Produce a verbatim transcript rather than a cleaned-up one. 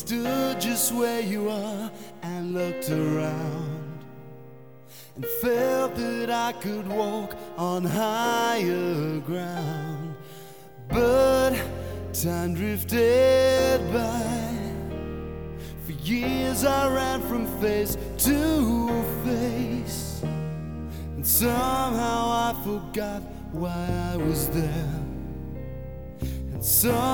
stood just where you are and looked around and felt that I could walk on higher ground. But time drifted by. For years I ran from face to face, and somehow I forgot why I was there. And so